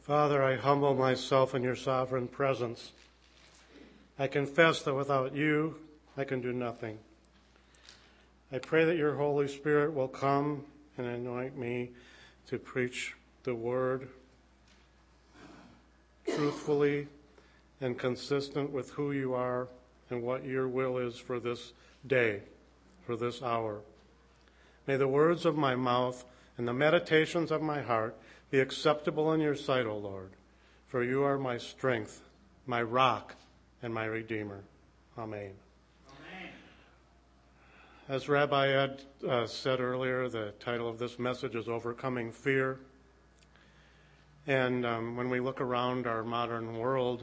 Father, I humble myself in your sovereign presence. I confess that without you, I can do nothing. I pray that your Holy Spirit will come and anoint me to preach the word truthfully and consistent with who you are and what your will is for this day, for this hour. May the words of my mouth and the meditations of my heart be acceptable in your sight, O Lord, for you are my strength, my rock, and my Redeemer. Amen. Amen. As Rabbi Ed said earlier, the title of this message is Overcoming Fear. And when we look around our modern world,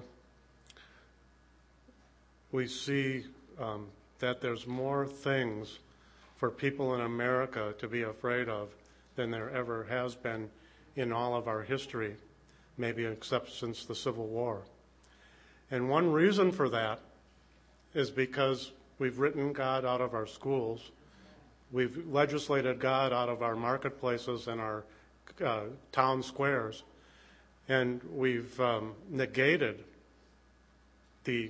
we see that there's more things for people in America to be afraid of than there ever has been in all of our history, maybe except since the Civil War. And one reason for that is because we've written God out of our schools, we've legislated God out of our marketplaces and our town squares, and we've negated the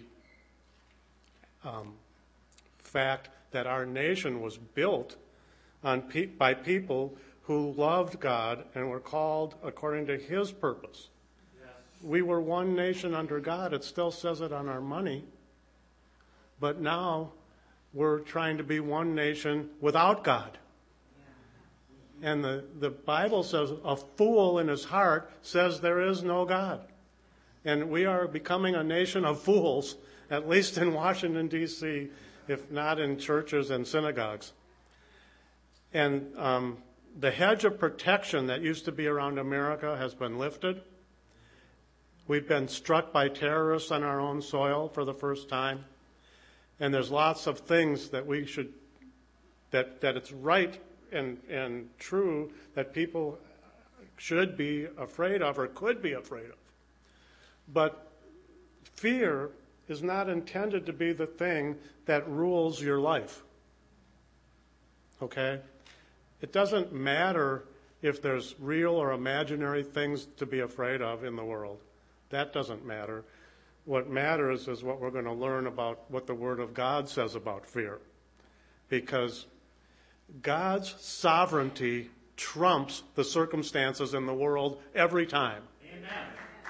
fact that our nation was built by people who loved God and were called according to his purpose. Yes. We were one nation under God. It still says it on our money. But now we're trying to be one nation without God. And the Bible says a fool in his heart says there is no God. And we are becoming a nation of fools, at least in Washington, D.C., if not in churches and synagogues. And the hedge of protection that used to be around America has been lifted. We've been struck by terrorists on our own soil for the first time. And there's lots of things that we should, that it's right and true that people should be afraid of or could be afraid of. But fear is not intended to be the thing that rules your life. Okay? It doesn't matter if there's real or imaginary things to be afraid of in the world. That doesn't matter. What matters is what we're going to learn about what the Word of God says about fear. Because God's sovereignty trumps the circumstances in the world every time. Amen.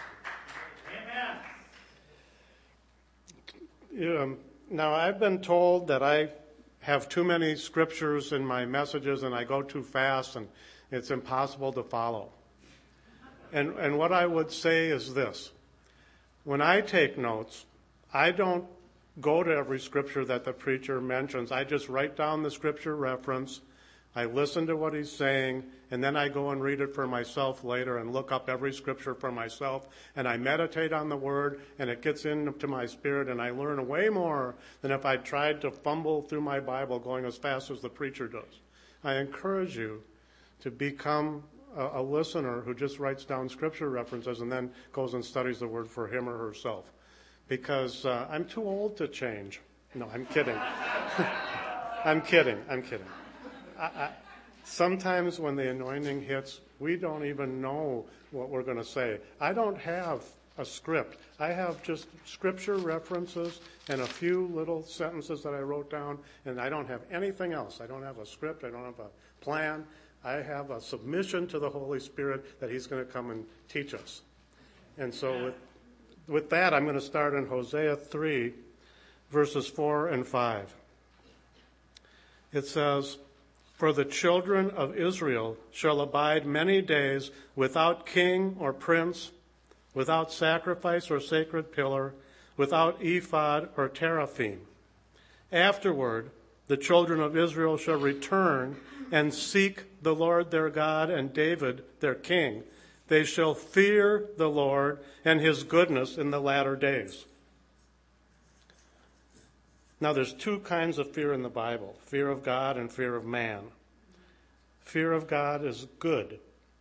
Amen. Now, I've been told that I have too many scriptures in my messages and I go too fast and it's impossible to follow. And what I would say is this. When I take notes, I don't go to every scripture that the preacher mentions. I just write down the scripture reference. I listen to what he's saying, and then I go and read it for myself later and look up every scripture for myself, and I meditate on the word, and it gets into my spirit, and I learn way more than if I tried to fumble through my Bible going as fast as the preacher does. I encourage you to become a listener who just writes down scripture references and then goes and studies the word for him or herself. Because I'm too old to change. No, I'm kidding. I'm kidding. Sometimes when the anointing hits, we don't even know what we're going to say. I don't have a script. I have just scripture references and a few little sentences that I wrote down, and I don't have anything else. I don't have a script. I don't have a plan. I have a submission to the Holy Spirit that he's going to come and teach us. And so with that, I'm going to start in Hosea 3, verses 4 and 5. It says, "For the children of Israel shall abide many days without king or prince, without sacrifice or sacred pillar, without ephod or teraphim. Afterward, the children of Israel shall return and seek the Lord their God and David their king. They shall fear the Lord and his goodness in the latter days." Now, there's two kinds of fear in the Bible, fear of God and fear of man. Fear of God is good.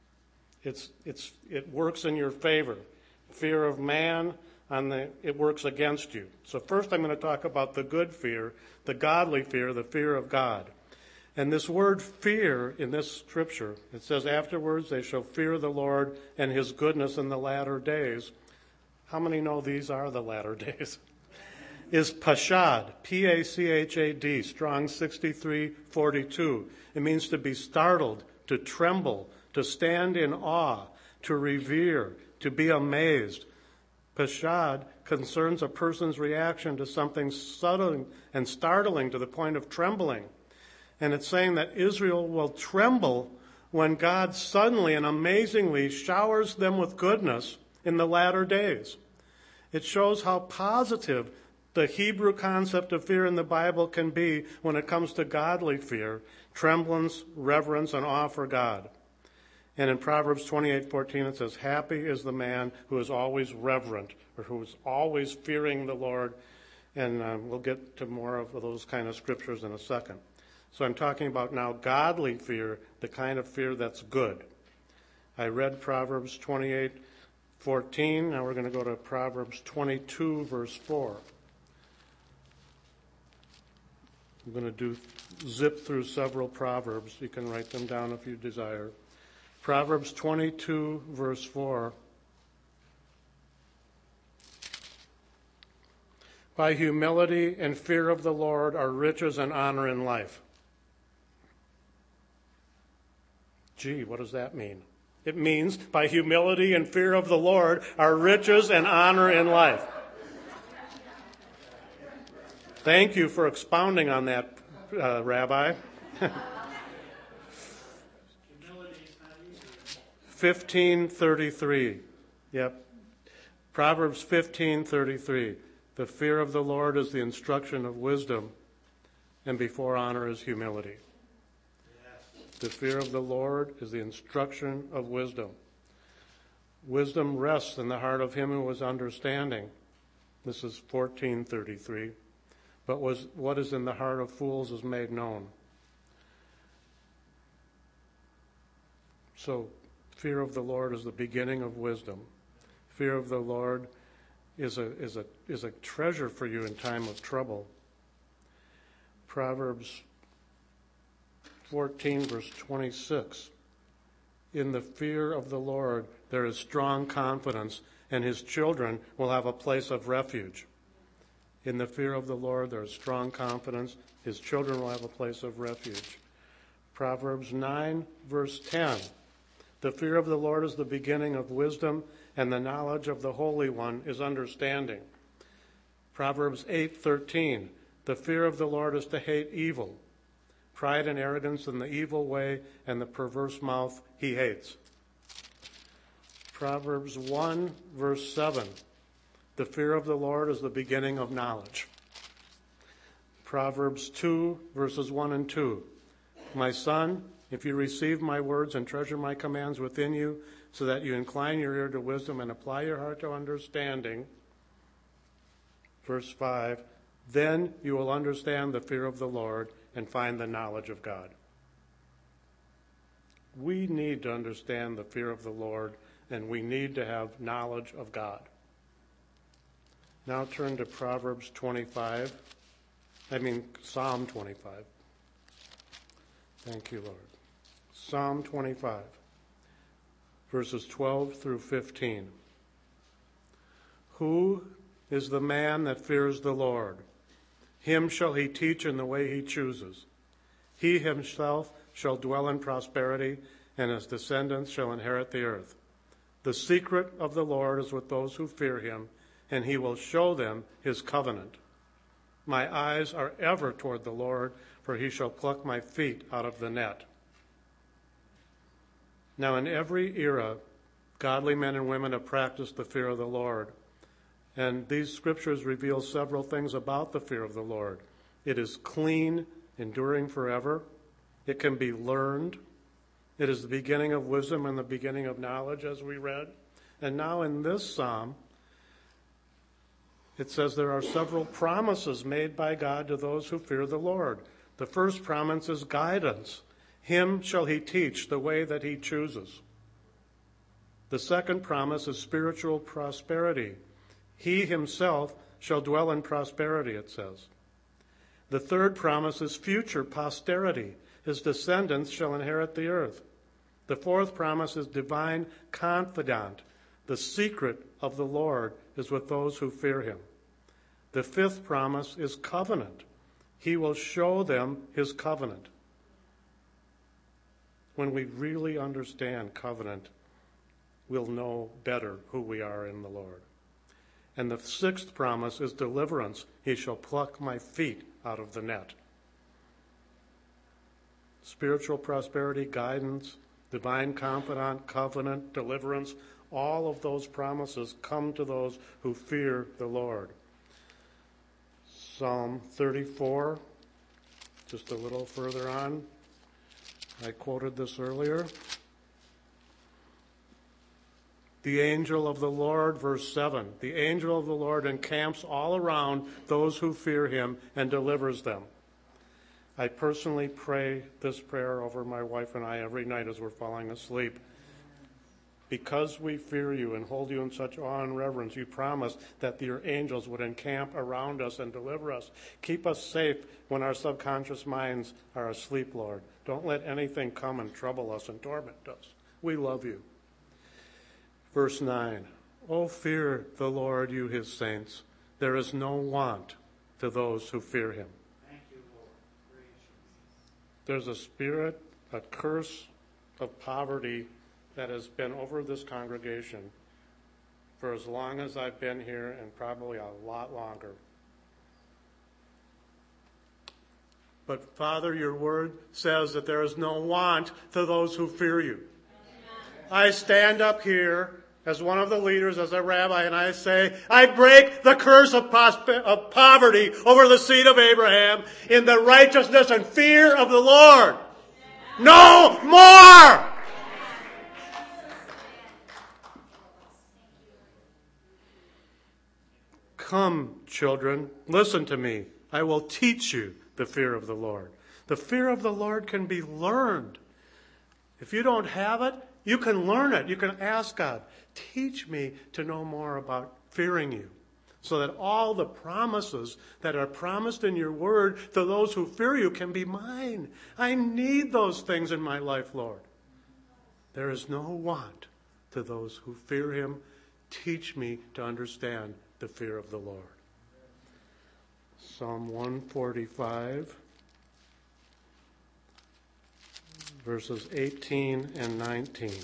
It works in your favor. Fear of man, it works against you. So first I'm going to talk about the good fear, the godly fear, the fear of God. And this word fear in this scripture, it says, afterwards they shall fear the Lord and his goodness in the latter days. How many know these are the latter days? Is pashad, P-A-C-H-A-D, Strong 6342. It means to be startled, to tremble, to stand in awe, to revere, to be amazed. Pashad concerns a person's reaction to something sudden and startling to the point of trembling. And it's saying that Israel will tremble when God suddenly and amazingly showers them with goodness in the latter days. It shows how positive the Hebrew concept of fear in the Bible can be when it comes to godly fear, tremblance, reverence, and awe for God. And in Proverbs 28:14 it says, happy is the man who is always reverent, or who is always fearing the Lord. And we'll get to more of those kind of scriptures in a second. So I'm talking about now godly fear, the kind of fear that's good. I read Proverbs 28:14. Now we're going to go to Proverbs 22, verse 4. I'm going to zip through several Proverbs. You can write them down if you desire. Proverbs 22, verse 4. By humility and fear of the Lord are riches and honor in life. Gee, what does that mean? It means by humility and fear of the Lord are riches and honor in life. Thank you for expounding on that, Rabbi. 15:33. Yep. Proverbs 15:33. The fear of the Lord is the instruction of wisdom, and before honor is humility. The fear of the Lord is the instruction of wisdom. Wisdom rests in the heart of him who is understanding. This is 14:33. But what is in the heart of fools is made known. So, fear of the Lord is the beginning of wisdom. Fear of the Lord is a treasure for you in time of trouble. Proverbs 14, verse 26. In the fear of the Lord there is strong confidence, and his children will have a place of refuge. In the fear of the Lord there is strong confidence. His children will have a place of refuge. Proverbs 9, verse 10. The fear of the Lord is the beginning of wisdom, and the knowledge of the Holy One is understanding. Proverbs 8:13. The fear of the Lord is to hate evil. Pride and arrogance and the evil way and the perverse mouth he hates. Proverbs 1, verse 7. The fear of the Lord is the beginning of knowledge. Proverbs 2, verses 1 and 2. My son, if you receive my words and treasure my commands within you, so that you incline your ear to wisdom and apply your heart to understanding. Verse 5, then you will understand the fear of the Lord and find the knowledge of God. We need to understand the fear of the Lord, and we need to have knowledge of God. Now turn to Psalm 25. Thank you, Lord. Psalm 25, verses 12 through 15. Who is the man that fears the Lord? Him shall he teach in the way he chooses. He himself shall dwell in prosperity, and his descendants shall inherit the earth. The secret of the Lord is with those who fear him, and he will show them his covenant. My eyes are ever toward the Lord, for he shall pluck my feet out of the net. Now in every era, godly men and women have practiced the fear of the Lord. And these scriptures reveal several things about the fear of the Lord. It is clean, enduring forever. It can be learned. It is the beginning of wisdom and the beginning of knowledge, as we read. And now in this psalm, it says there are several promises made by God to those who fear the Lord. The first promise is guidance. Him shall he teach the way that he chooses. The second promise is spiritual prosperity. He himself shall dwell in prosperity, it says. The third promise is future posterity. his descendants shall inherit the earth. The fourth promise is divine confidant. The secret of the Lord is with those who fear him. The fifth promise is covenant. He will show them his covenant. When we really understand covenant, we'll know better who we are in the Lord. And the sixth promise is deliverance. He shall pluck my feet out of the net. Spiritual prosperity, guidance, divine confidant, covenant, deliverance, all of those promises come to those who fear the Lord. Psalm 34, just a little further on. I quoted this earlier. The angel of the Lord, verse 7, the angel of the Lord encamps all around those who fear him and delivers them. I personally pray this prayer over my wife and I every night as we're falling asleep. Because we fear you and hold you in such awe and reverence, you promised that your angels would encamp around us and deliver us. Keep us safe when our subconscious minds are asleep, Lord. Don't let anything come and trouble us and torment us. We love you. Verse 9, O fear the Lord, you his saints. There is no want to those who fear him. Thank you, Lord. There's a spirit, a curse of poverty that has been over this congregation for as long as I've been here and probably a lot longer. But Father, your word says that there is no want to those who fear you. Amen. I stand up here as one of the leaders, as a rabbi, and I say, I break the curse of poverty over the seed of Abraham in the righteousness and fear of the Lord. No more! Come, children, listen to me. I will teach you the fear of the Lord. The fear of the Lord can be learned. If you don't have it, you can learn it. You can ask God, teach me to know more about fearing you, so that all the promises that are promised in your word to those who fear you can be mine. I need those things in my life, Lord. There is no want to those who fear him. Teach me to understand the fear of the Lord. Psalm 145, verses 18 and 19.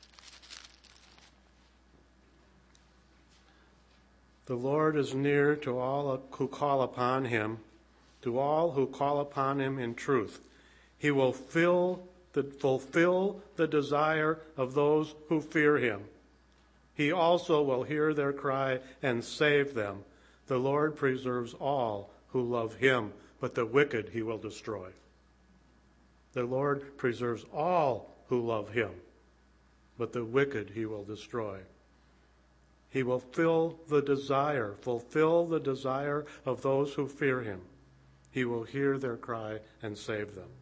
The Lord is near to all who call upon him, to all who call upon him in truth. He will fulfill the desire of those who fear him. He also will hear their cry and save them. The Lord preserves all who love him, but the wicked he will destroy. The Lord preserves all who love him, but the wicked he will destroy. He will fulfill the desire of those who fear him. He will hear their cry and save them.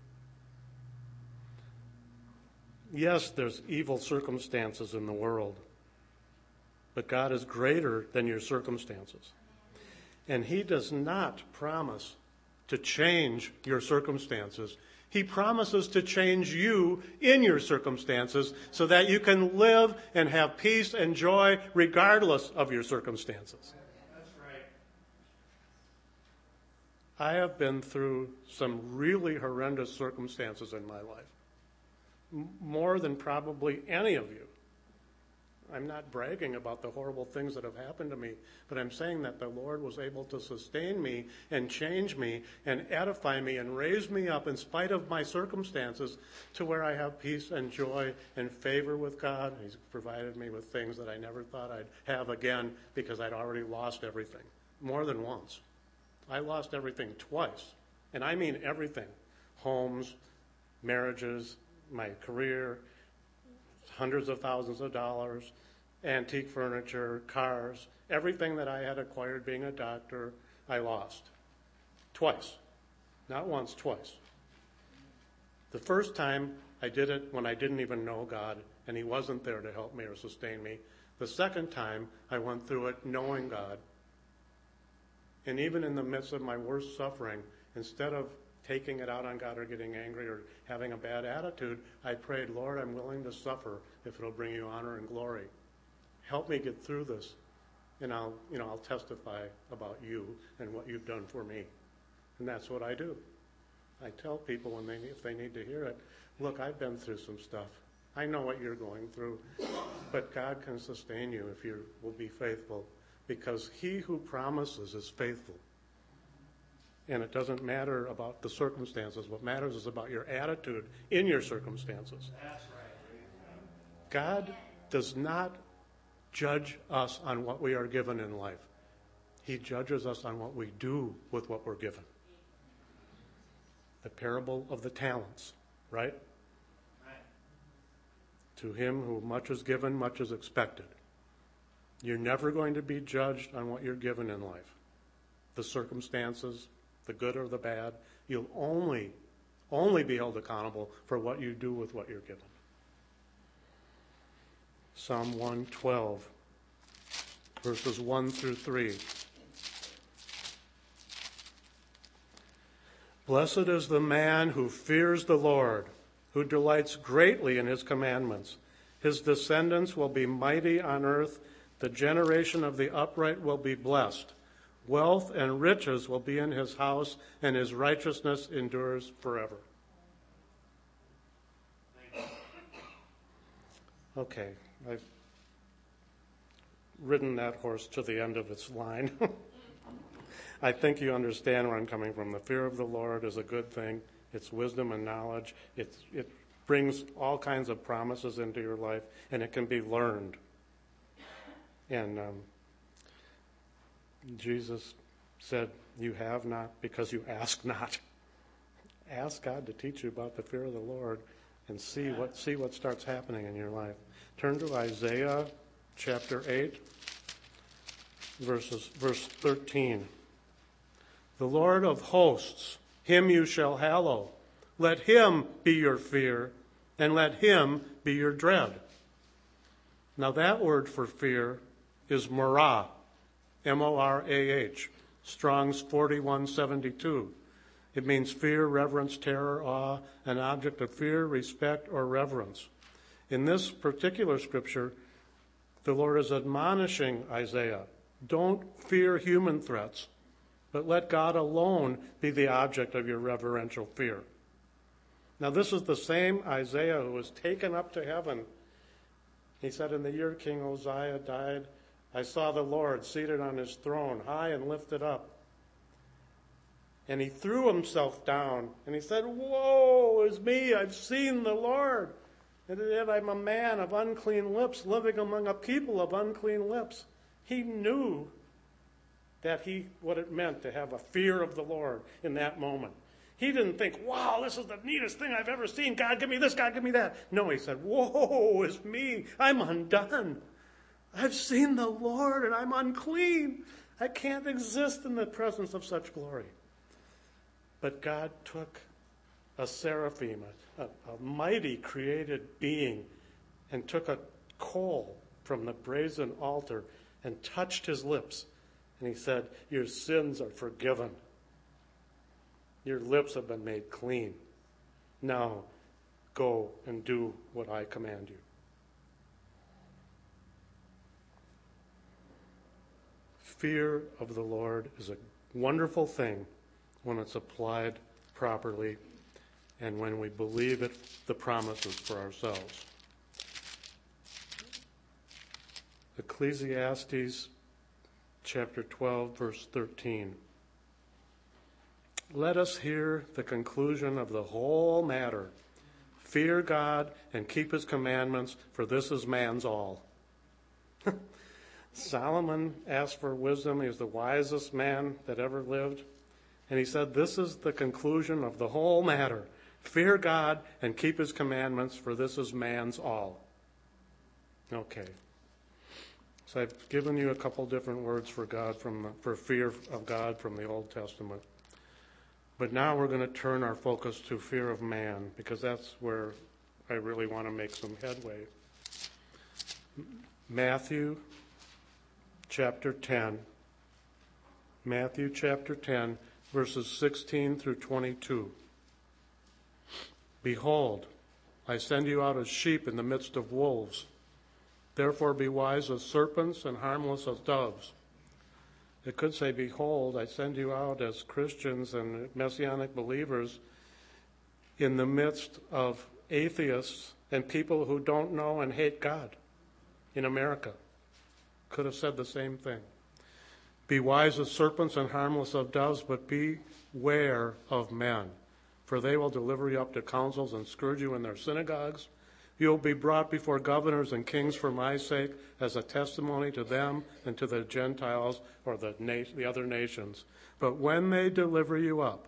Yes, there's evil circumstances in the world, but God is greater than your circumstances. And he does not promise to change your circumstances. He promises to change you in your circumstances so that you can live and have peace and joy regardless of your circumstances. That's right. I have been through some really horrendous circumstances in my life, more than probably any of you. I'm not bragging about the horrible things that have happened to me, but I'm saying that the Lord was able to sustain me and change me and edify me and raise me up in spite of my circumstances to where I have peace and joy and favor with God. He's provided me with things that I never thought I'd have again because I'd already lost everything, more than once. I lost everything twice, and I mean everything. Homes, marriages, my career, hundreds of thousands of dollars, antique furniture, cars, everything that I had acquired being a doctor, I lost. Twice. Not once, twice. The first time I did it when I didn't even know God, and he wasn't there to help me or sustain me. The second time I went through it knowing God. And even in the midst of my worst suffering, instead of taking it out on God or getting angry or having a bad attitude, I prayed, Lord, I'm willing to suffer if it'll bring you honor and glory. Help me get through this, and I'll testify about you and what you've done for me. And that's what I do. I tell people if they need to hear it, look, I've been through some stuff. I know what you're going through, but God can sustain you if you will be faithful, because he who promises is faithful. And it doesn't matter about the circumstances. What matters is about your attitude in your circumstances. That's right. God does not judge us on what we are given in life. He judges us on what we do with what we're given. The parable of the talents, right? To him who much is given, much is expected. You're never going to be judged on what you're given in life. The circumstances, the good or the bad, you'll only be held accountable for what you do with what you're given. Psalm 112, verses 1 through 3. Blessed is the man who fears the Lord, who delights greatly in his commandments. His descendants will be mighty on earth. The generation of the upright will be blessed. Wealth and riches will be in his house, and his righteousness endures forever. Okay, I've ridden that horse to the end of its line. I think you understand where I'm coming from. The fear of the Lord is a good thing. It's wisdom and knowledge. It brings all kinds of promises into your life, and it can be learned. And Jesus said, you have not because you ask not. Ask God to teach you about the fear of the Lord and see what starts happening in your life. Turn to Isaiah chapter 8, verse 13. The Lord of hosts, him you shall hallow. Let him be your fear, and let him be your dread. Now that word for fear is morah, M-O-R-A-H, Strong's 4172. It means fear, reverence, terror, awe, an object of fear, respect, or reverence. In this particular scripture, the Lord is admonishing Isaiah, don't fear human threats, but let God alone be the object of your reverential fear. Now this is the same Isaiah who was taken up to heaven. He said, in the year King Uzziah died, I saw the Lord seated on his throne, high and lifted up. And he threw himself down, and he said, woe is me, I've seen the Lord. And yet I'm a man of unclean lips, living among a people of unclean lips. He knew what it meant to have a fear of the Lord in that moment. He didn't think, wow, this is the neatest thing I've ever seen. God, give me this, God, give me that. No, he said, woe is me, I'm undone. I've seen the Lord and I'm unclean. I can't exist in the presence of such glory. But God took a seraphim, a mighty created being, and took a coal from the brazen altar and touched his lips. And he said, your sins are forgiven. Your lips have been made clean. Now go and do what I command you. Fear of the Lord is a wonderful thing when it's applied properly and when we believe it, the promises for ourselves. Ecclesiastes chapter 12, verse 13. Let us hear the conclusion of the whole matter. Fear God and keep his commandments, for this is man's all. Solomon asked for wisdom. He was the wisest man that ever lived. And he said, this is the conclusion of the whole matter. Fear God and keep his commandments, for this is man's all. Okay. So I've given you a couple different words for God for fear of God from the Old Testament. But now we're going to turn our focus to fear of man, because that's where I really want to make some headway. Matthew chapter 10, verses 16 through 22. Behold, I send you out as sheep in the midst of wolves. Therefore be wise as serpents and harmless as doves. It could say, behold, I send you out as Christians and Messianic believers in the midst of atheists and people who don't know and hate God in America. Could have said the same thing. Be wise as serpents and harmless as doves, but beware of men, for they will deliver you up to councils and scourge you in their synagogues. You will be brought before governors and kings for my sake as a testimony to them and to the Gentiles or the other nations. But when they deliver you up,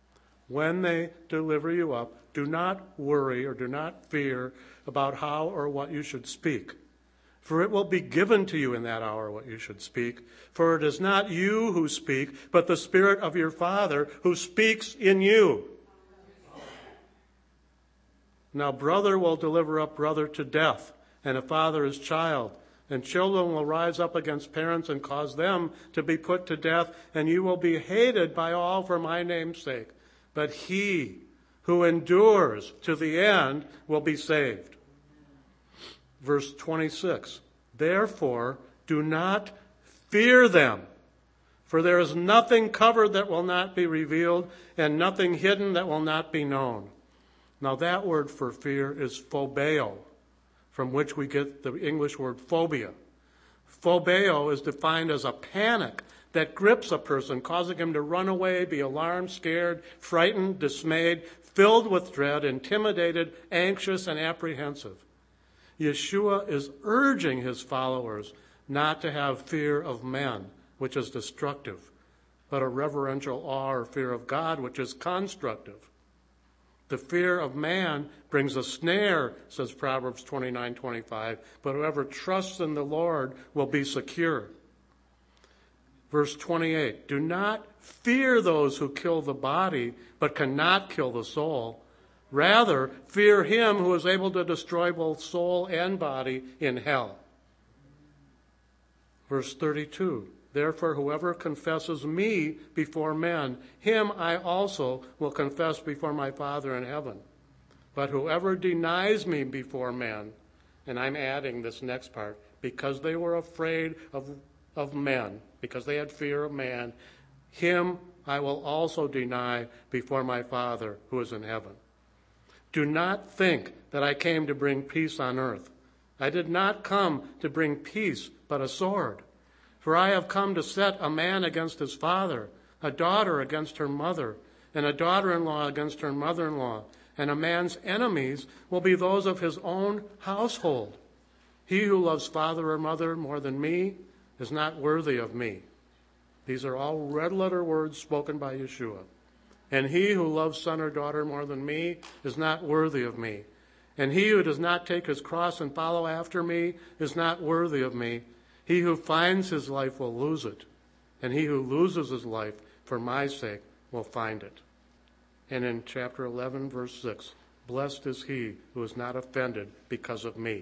do not worry or do not fear about how or what you should speak. For it will be given to you in that hour what you should speak. For it is not you who speak, but the Spirit of your Father who speaks in you. Now brother will deliver up brother to death, and a father his child. And children will rise up against parents and cause them to be put to death, and you will be hated by all for my name's sake. But he who endures to the end will be saved. Verse 26, therefore do not fear them, for there is nothing covered that will not be revealed, and nothing hidden that will not be known. Now that word for fear is phobeo, from which we get the English word phobia. Phobeo is defined as a panic that grips a person, causing him to run away, be alarmed, scared, frightened, dismayed, filled with dread, intimidated, anxious, and apprehensive. Yeshua is urging his followers not to have fear of men, which is destructive, but a reverential awe or fear of God, which is constructive. The fear of man brings a snare, says Proverbs 29:25, but whoever trusts in the Lord will be secure. Verse 28, do not fear those who kill the body, but cannot kill the soul. Rather, fear him who is able to destroy both soul and body in hell. Verse 32, therefore whoever confesses me before men, him I also will confess before my Father in heaven. But whoever denies me before men, and I'm adding this next part, because they were afraid of men, because they had fear of man, him I will also deny before my Father who is in heaven. Do not think that I came to bring peace on earth. I did not come to bring peace, but a sword. For I have come to set a man against his father, a daughter against her mother, and a daughter-in-law against her mother-in-law. And a man's enemies will be those of his own household. He who loves father or mother more than me is not worthy of me. These are all red-letter words spoken by Yeshua. And he who loves son or daughter more than me is not worthy of me. And he who does not take his cross and follow after me is not worthy of me. He who finds his life will lose it, and he who loses his life for my sake will find it. And in chapter 11, verse 6, blessed is he who is not offended because of me.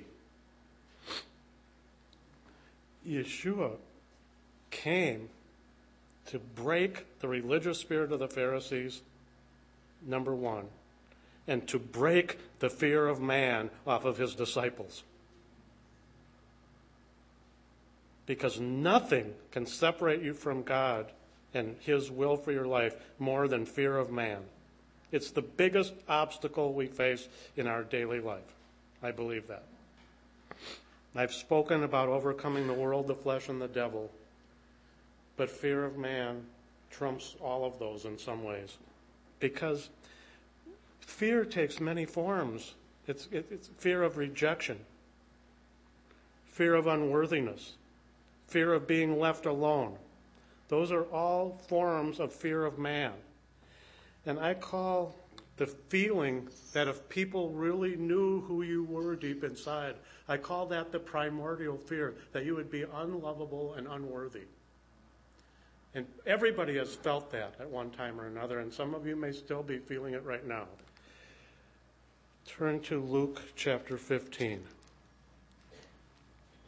Yeshua came to break the religious spirit of the Pharisees, number one, and to break the fear of man off of his disciples. Because nothing can separate you from God and his will for your life more than fear of man. It's the biggest obstacle we face in our daily life. I believe that. I've spoken about overcoming the world, the flesh, and the devil. But fear of man trumps all of those in some ways. Because fear takes many forms. It's fear of rejection, fear of unworthiness, fear of being left alone. Those are all forms of fear of man. And I call the feeling that if people really knew who you were deep inside, I call that the primordial fear, that you would be unlovable and unworthy. And everybody has felt that at one time or another, and some of you may still be feeling it right now. Turn to Luke chapter 15.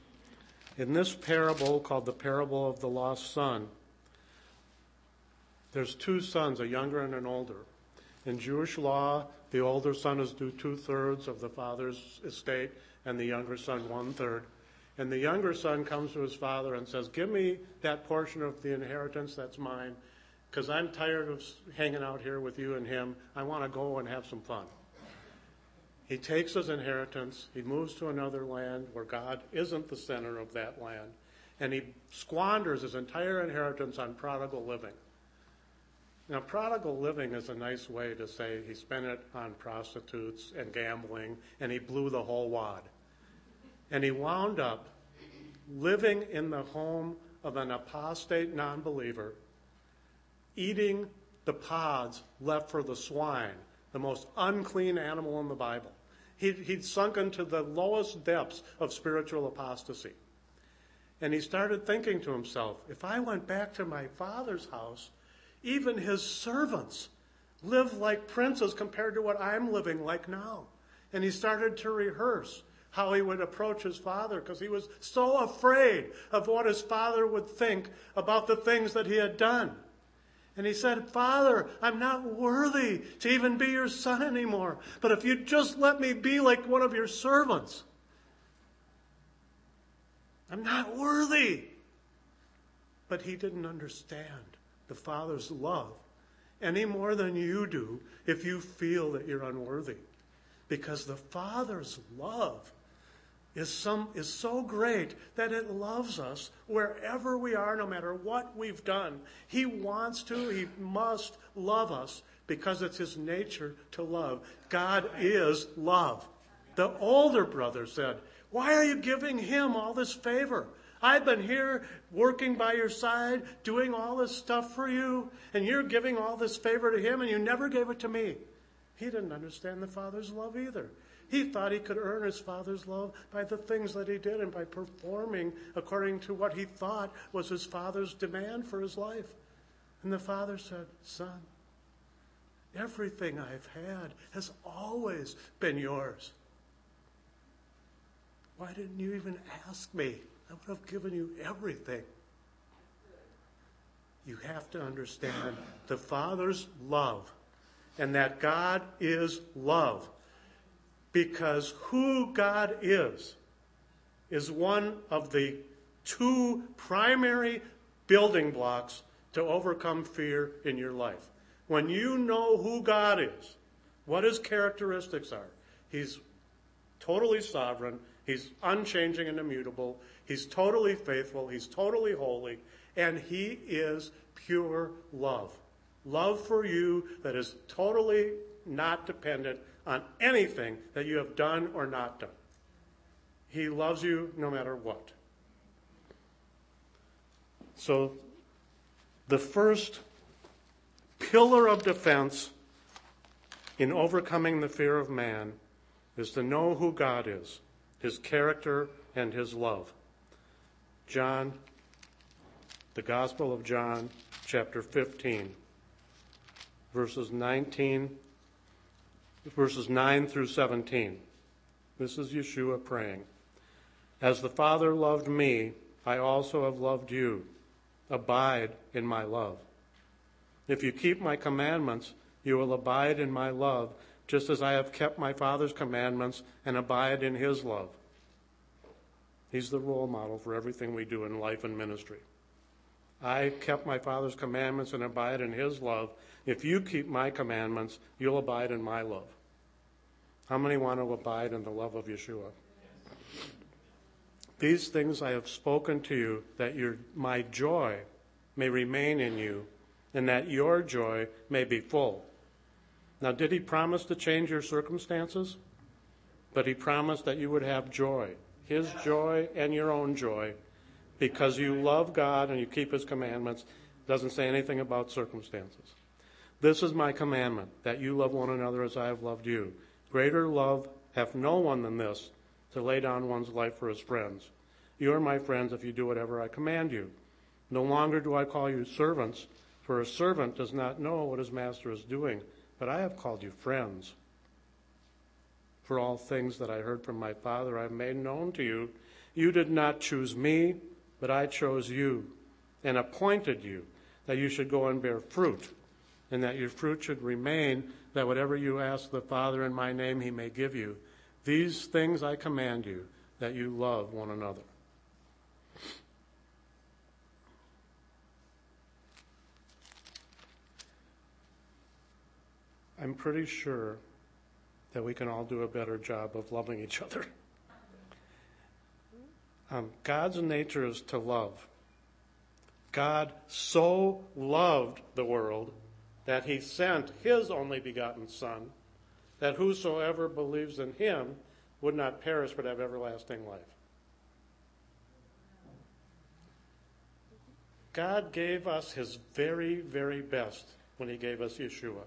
In this parable, called the parable of the lost son, There's two sons, a younger and an older. In Jewish law, the older son is due 2/3 of the father's estate, and the younger son 1/3. And the younger son comes to his father and says, give me that portion of the inheritance that's mine, because I'm tired of hanging out here with you and him. I want to go and have some fun. He takes his inheritance, he moves to another land where God isn't the center of that land, and he squanders his entire inheritance on prodigal living. Now, prodigal living is a nice way to say he spent it on prostitutes and gambling, and he blew the whole wad. And he wound up living in the home of an apostate non-believer, eating the pods left for the swine, the most unclean animal in the Bible. He'd sunk into the lowest depths of spiritual apostasy. And he started thinking to himself, if I went back to my father's house, even his servants live like princes compared to what I'm living like now. And he started to rehearse how he would approach his father, because he was so afraid of what his father would think about the things that he had done. And he said, Father, I'm not worthy to even be your son anymore, but if you'd just let me be like one of your servants. I'm not worthy. But he didn't understand the Father's love any more than you do if you feel that you're unworthy. Because the Father's love is so great that it loves us wherever we are, no matter what we've done. He wants to, he must love us because it's his nature to love. God is love. The older brother said, why are you giving him all this favor? I've been here working by your side, doing all this stuff for you, and you're giving all this favor to him, and you never gave it to me. He didn't understand the Father's love either. He thought he could earn his Father's love by the things that he did and by performing according to what he thought was his Father's demand for his life. And the Father said, Son, everything I've had has always been yours. Why didn't you even ask me? I would have given you everything. You have to understand the Father's love, and that God is love. Because who God is one of the two primary building blocks to overcome fear in your life. When you know who God is, what his characteristics are, he's totally sovereign, he's unchanging and immutable, he's totally faithful, he's totally holy, and he is pure love. Love for you that is totally not dependent on anything that you have done or not done. He loves you no matter what. So, the first pillar of defense in overcoming the fear of man is to know who God is, his character and his love. John, the Gospel of John, chapter 15, verses 9 through 17. This is Yeshua praying. As the Father loved me, I also have loved you. Abide in my love. If you keep my commandments, you will abide in my love, just as I have kept my Father's commandments and abide in his love. He's the role model for everything we do in life and ministry. I kept my Father's commandments and abide in his love. If you keep my commandments, you'll abide in my love. How many want to abide in the love of Yeshua? These things I have spoken to you, that my joy may remain in you, and that your joy may be full. Now, did he promise to change your circumstances? But he promised that you would have joy, his joy and your own joy, because you love God and you keep his commandments. It doesn't say anything about circumstances. This is my commandment, that you love one another as I have loved you. Greater love hath no one than this, to lay down one's life for his friends. You are my friends if you do whatever I command you. No longer do I call you servants, for a servant does not know what his master is doing, but I have called you friends. For all things that I heard from my Father I have made known to you. You did not choose me, but I chose you and appointed you, that you should go and bear fruit, and that your fruit should remain, that whatever you ask the Father in my name, he may give you. These things I command you, that you love one another. I'm pretty sure that we can all do a better job of loving each other. God's nature is to love. God so loved the world that he sent his only begotten Son, that whosoever believes in him would not perish but have everlasting life. God gave us his very, very best when he gave us Yeshua.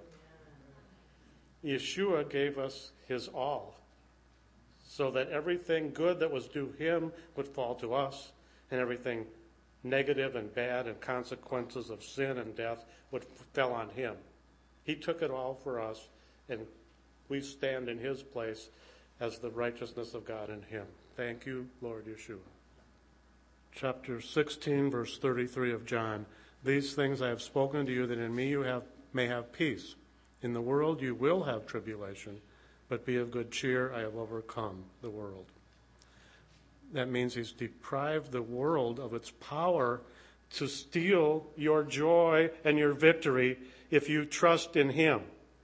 Yeshua gave us his all, so that everything good that was due him would fall to us, and everything negative and bad and consequences of sin and death fell on him. He took it all for us, and we stand in his place as the righteousness of God in him. Thank you, Lord Yeshua. Chapter 16, verse 33 of John. These things I have spoken to you, that in me you may have peace. In the world you will have tribulation, but be of good cheer, I have overcome the world. That means he's deprived the world of its power to steal your joy and your victory if you trust in him.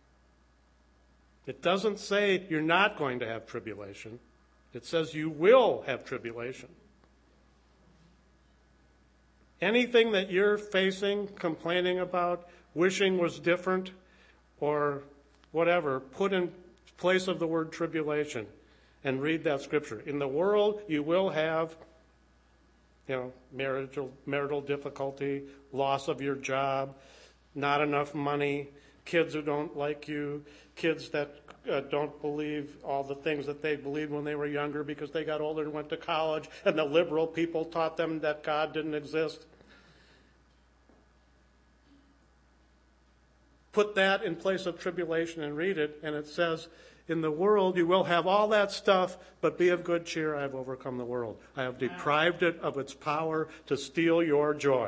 It doesn't say you're not going to have tribulation. It says you will have tribulation. Anything that you're facing, complaining about, wishing was different, or whatever, put in place of the word tribulation and read that scripture. In the world, you will have, marital difficulty, loss of your job, not enough money, kids who don't like you, kids that don't believe all the things that they believed when they were younger because they got older and went to college, and the liberal people taught them that God didn't exist. Put that in place of tribulation and read it, and it says, in the world you will have all that stuff, but be of good cheer, I have overcome the world. I have deprived it of its power to steal your joy.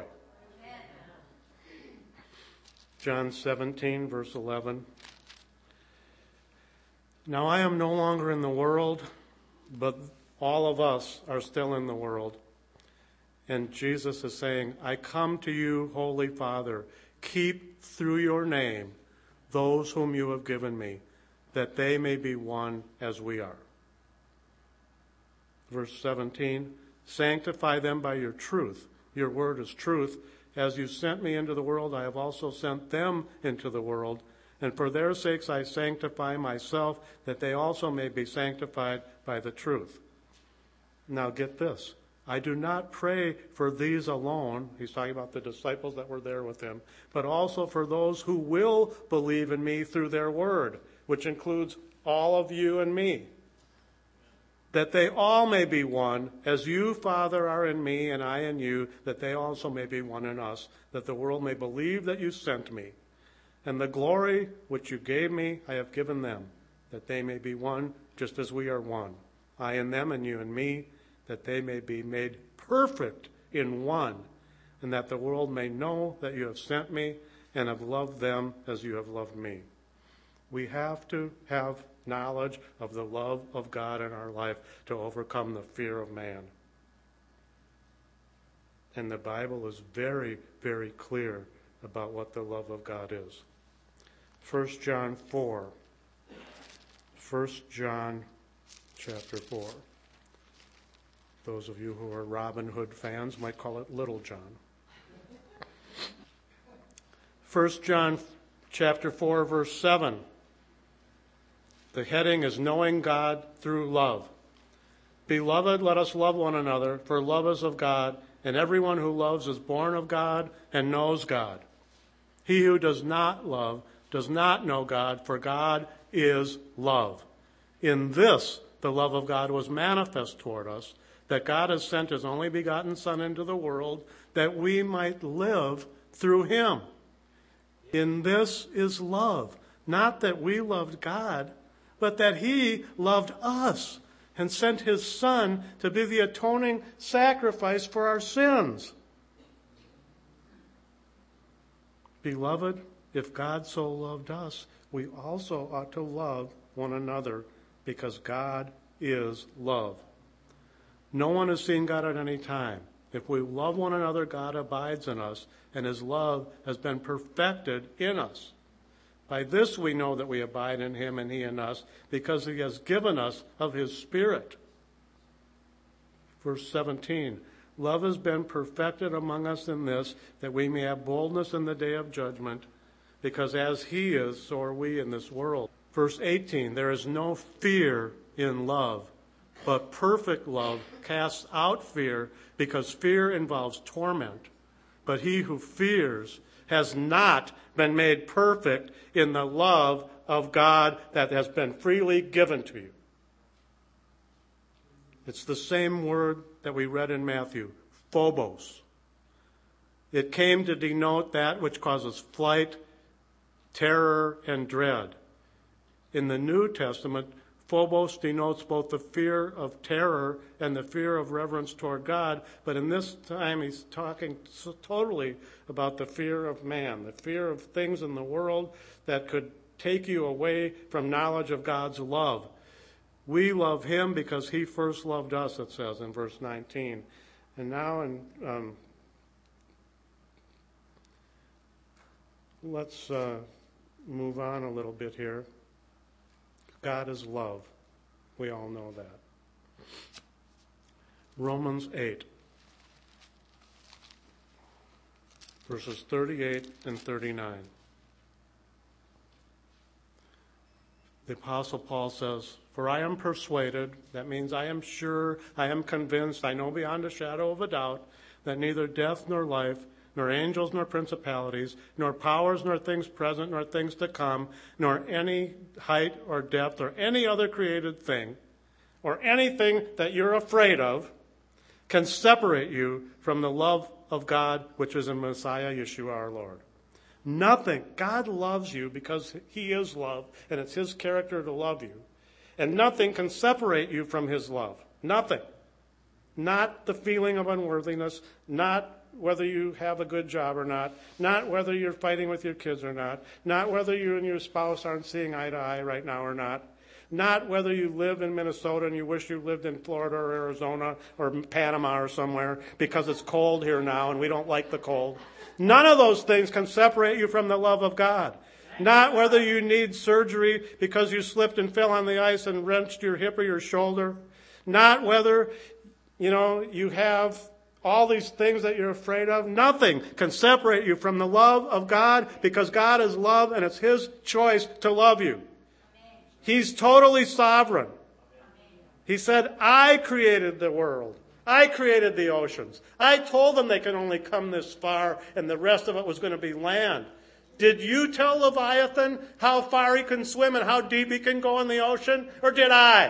John 17, verse 11. Now I am no longer in the world, but all of us are still in the world. And Jesus is saying, I come to you, Holy Father, keep through your name those whom you have given me, that they may be one as we are. Verse 17, sanctify them by your truth. Your word is truth. As you sent me into the world, I have also sent them into the world. And for their sakes I sanctify myself, that they also may be sanctified by the truth. Now get this. I do not pray for these alone. He's talking about the disciples that were there with him, but also for those who will believe in me through their word, which includes all of you and me, that they all may be one, as you, Father, are in me and I in you, that they also may be one in us, that the world may believe that you sent me. And the glory which you gave me, I have given them, that they may be one, just as we are one. I in them and you in me, that they may be made perfect in one, and that the world may know that you have sent me and have loved them as you have loved me. We have to have knowledge of the love of God in our life to overcome the fear of man. And the Bible is very, very clear about what the love of God is. 1 John 4. 1 John chapter 4. Those of you who are Robin Hood fans might call it Little John. 1 John chapter 4, verse 7. The heading is Knowing God Through Love. Beloved, let us love one another, for love is of God, and everyone who loves is born of God and knows God. He who does not love does not know God, for God is love. In this, the love of God was manifest toward us, that God has sent his only begotten Son into the world, that we might live through him. In this is love, not that we loved God, but that he loved us and sent his Son to be the atoning sacrifice for our sins. Beloved, if God so loved us, we also ought to love one another, because God is love. No one has seen God at any time. If we love one another, God abides in us, and his love has been perfected in us. By this we know that we abide in him and he in us, because he has given us of his Spirit. Verse 17, love has been perfected among us in this, that we may have boldness in the day of judgment, because as he is, so are we in this world. Verse 18, there is no fear in love, but perfect love casts out fear, because fear involves torment. But he who fears has not been made perfect in the love of God that has been freely given to you. It's the same word that we read in Matthew, phobos. It came to denote that which causes flight, terror, and dread. In the New Testament, phobos denotes both the fear of terror and the fear of reverence toward God, but in this time he's talking totally about the fear of man, the fear of things in the world that could take you away from knowledge of God's love. We love him because he first loved us, it says in verse 19. And now let's move on a little bit here. God is love. We all know that. Romans 8, verses 38 and 39. The Apostle Paul says, for I am persuaded, that means I am sure, I am convinced, I know beyond a shadow of a doubt, that neither death nor life, nor angels nor principalities, nor powers nor things present nor things to come, nor any height or depth or any other created thing, or anything that you're afraid of, can separate you from the love of God which is in Messiah Yeshua our Lord. Nothing. God loves you because he is love, and it's his character to love you. And nothing can separate you from his love. Nothing. Not the feeling of unworthiness, not whether you have a good job or not whether you're fighting with your kids or not whether you and your spouse aren't seeing eye to eye right now or not whether you live in Minnesota and you wish you lived in Florida or Arizona or Panama or somewhere because it's cold here now and we don't like the cold. None of those things can separate you from the love of God. Not whether you need surgery because you slipped and fell on the ice and wrenched your hip or your shoulder. Not whether, you have all these things that you're afraid of. Nothing can separate you from the love of God, because God is love and it's his choice to love you. He's totally sovereign. He said, I created the world. I created the oceans. I told them they could only come this far and the rest of it was going to be land. Did you tell Leviathan how far he can swim and how deep he can go in the ocean? Or did I?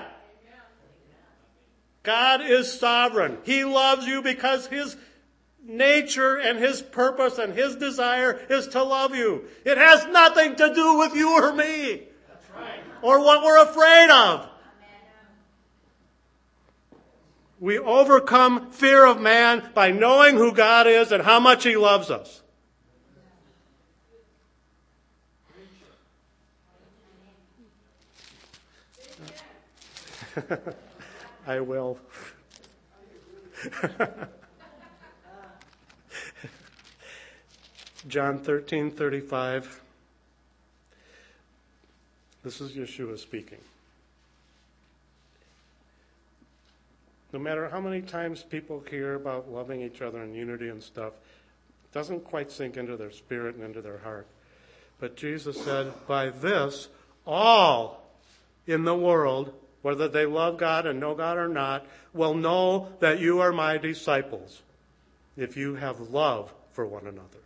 God is sovereign. He loves you because his nature and his purpose and his desire is to love you. It has nothing to do with you or me. That's right. Or what we're afraid of. We overcome fear of man by knowing who God is and how much he loves us. I will. John 13:35. This is Yeshua speaking. No matter how many times people hear about loving each other and unity and stuff, it doesn't quite sink into their spirit and into their heart. But Jesus said, by this, all in the world, whether they love God and know God or not, will know that you are my disciples if you have love for one another.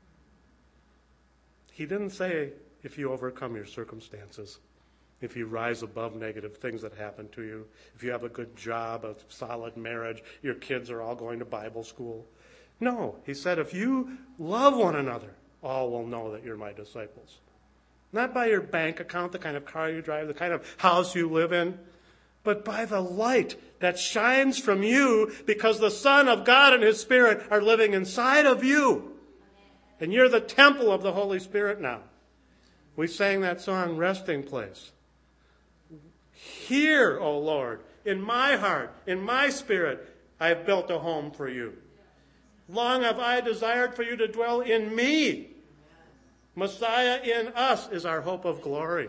He didn't say if you overcome your circumstances, if you rise above negative things that happen to you, if you have a good job, a solid marriage, your kids are all going to Bible school. No, he said if you love one another, all will know that you're my disciples. Not by your bank account, the kind of car you drive, the kind of house you live in, but by the light that shines from you because the Son of God and his Spirit are living inside of you. And you're the temple of the Holy Spirit now. We sang that song, Resting Place. Here, O Lord, in my heart, in my spirit, I have built a home for you. Long have I desired for you to dwell in me. Messiah in us is our hope of glory.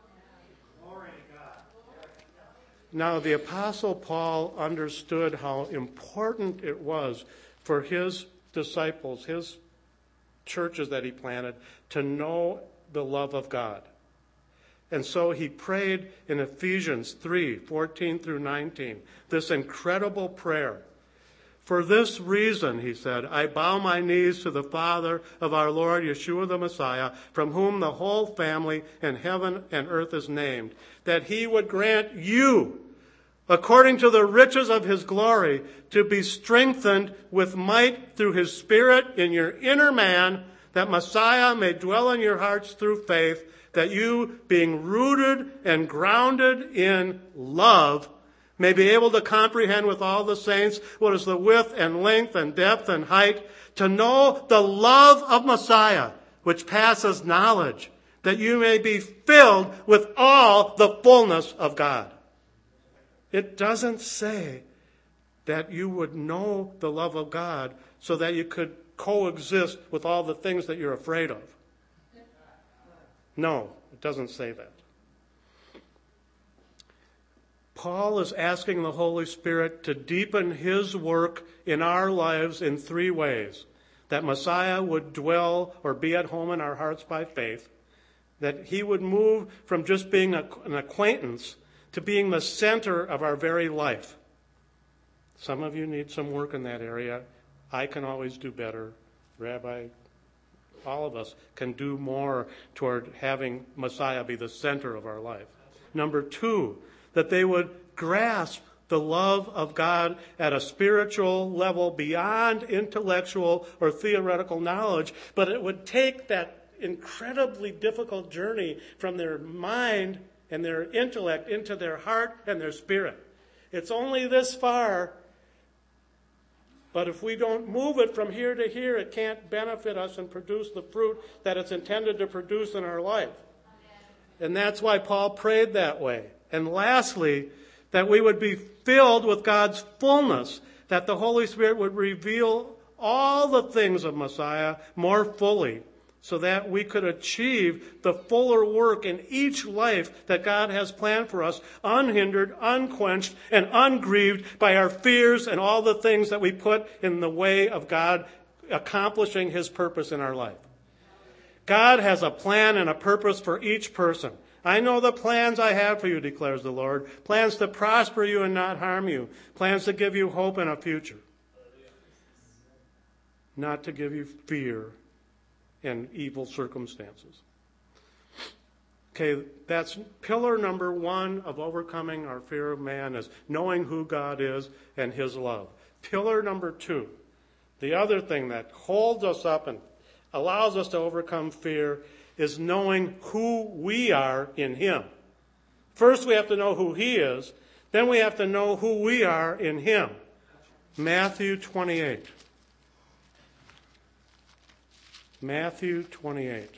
Now, the Apostle Paul understood how important it was for his disciples, his churches that he planted, to know the love of God. And so he prayed in Ephesians 3:14 through 19, this incredible prayer. For this reason, he said, I bow my knees to the Father of our Lord Yeshua the Messiah, from whom the whole family in heaven and earth is named, that he would grant you, according to the riches of his glory, to be strengthened with might through his Spirit in your inner man, that Messiah may dwell in your hearts through faith, that you, being rooted and grounded in love, may be able to comprehend with all the saints what is the width and length and depth and height, to know the love of Messiah, which passes knowledge, that you may be filled with all the fullness of God. It doesn't say that you would know the love of God so that you could coexist with all the things that you're afraid of. No, it doesn't say that. Paul is asking the Holy Spirit to deepen his work in our lives in three ways. That Messiah would dwell or be at home in our hearts by faith. That he would move from just being an acquaintance to being the center of our very life. Some of you need some work in that area. I can always do better. Rabbi, all of us can do more toward having Messiah be the center of our life. Number two, that they would grasp the love of God at a spiritual level beyond intellectual or theoretical knowledge, but it would take that incredibly difficult journey from their mind and their intellect into their heart and their spirit. It's only this far, but if we don't move it from here to here, it can't benefit us and produce the fruit that it's intended to produce in our life. And that's why Paul prayed that way. And lastly, that we would be filled with God's fullness, that the Holy Spirit would reveal all the things of Messiah more fully, so that we could achieve the fuller work in each life that God has planned for us, unhindered, unquenched, and ungrieved by our fears and all the things that we put in the way of God accomplishing his purpose in our life. God has a plan and a purpose for each person. I know the plans I have for you, declares the Lord. Plans to prosper you and not harm you. Plans to give you hope and a future. Not to give you fear and evil circumstances. Okay, that's pillar number one of overcoming our fear of man, is knowing who God is and his love. Pillar number two, the other thing that holds us up and allows us to overcome fear, is knowing who we are in him. First we have to know who he is, then we have to know who we are in him. Matthew 28. Matthew 28.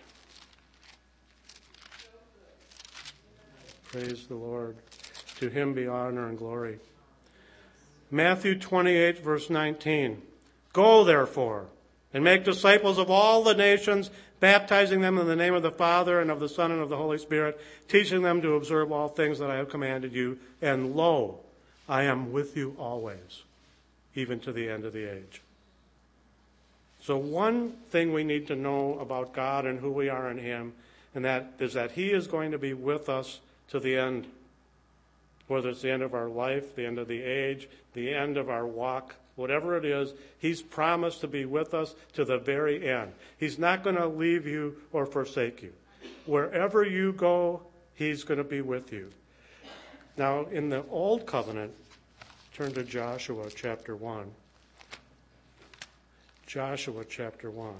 Praise the Lord. To him be honor and glory. Matthew 28, verse 19. Go, therefore, and make disciples of all the nations, baptizing them in the name of the Father and of the Son and of the Holy Spirit, teaching them to observe all things that I have commanded you. And lo, I am with you always, even to the end of the age. So one thing we need to know about God and who we are in him, and that is that he is going to be with us to the end. Whether it's the end of our life, the end of the age, the end of our walk, whatever it is, he's promised to be with us to the very end. He's not going to leave you or forsake you. Wherever you go, he's going to be with you. Now, in the Old Covenant, turn to Joshua chapter 1. Joshua chapter 1.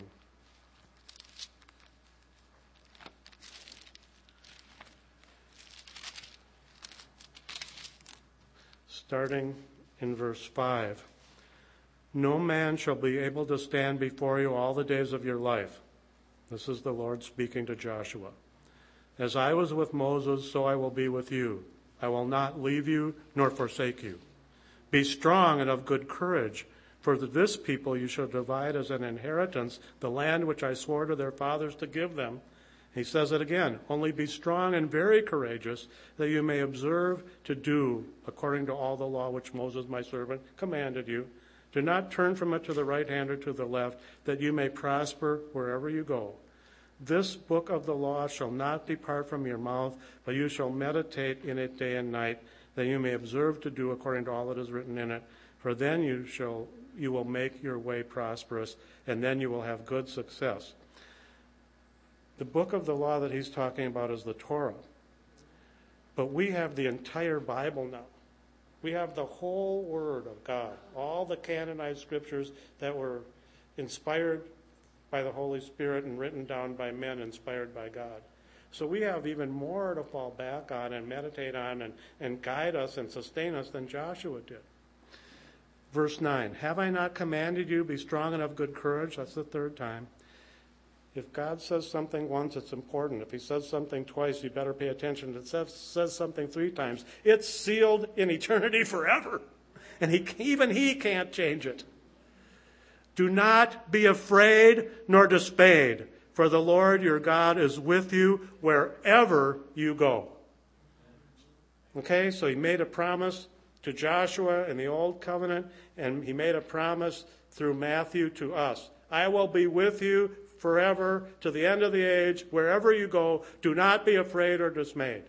Starting in verse 5. No man shall be able to stand before you all the days of your life. This is the Lord speaking to Joshua. As I was with Moses, so I will be with you. I will not leave you nor forsake you. Be strong and of good courage, for this people you shall divide as an inheritance the land which I swore to their fathers to give them. He says it again, only be strong and very courageous, that you may observe to do according to all the law which Moses my servant commanded you. Do not turn from it to the right hand or to the left, that you may prosper wherever you go. This book of the law shall not depart from your mouth, but you shall meditate in it day and night, that you may observe to do according to all that is written in it. For then you will make your way prosperous, and then you will have good success. The book of the law that he's talking about is the Torah. But we have the entire Bible now. We have the whole Word of God, all the canonized scriptures that were inspired by the Holy Spirit and written down by men inspired by God. So we have even more to fall back on and meditate on and guide us and sustain us than Joshua did. Verse 9, have I not commanded you, be strong and of good courage? That's the third time. If God says something once, it's important. If he says something twice, you better pay attention. If it says something three times, it's sealed in eternity forever. And even he can't change it. Do not be afraid nor dismayed, for the Lord your God is with you wherever you go. Okay, so he made a promise to Joshua in the Old Covenant, and he made a promise through Matthew to us. I will be with you forever to the end of the age, wherever you go. Do not be afraid or dismayed.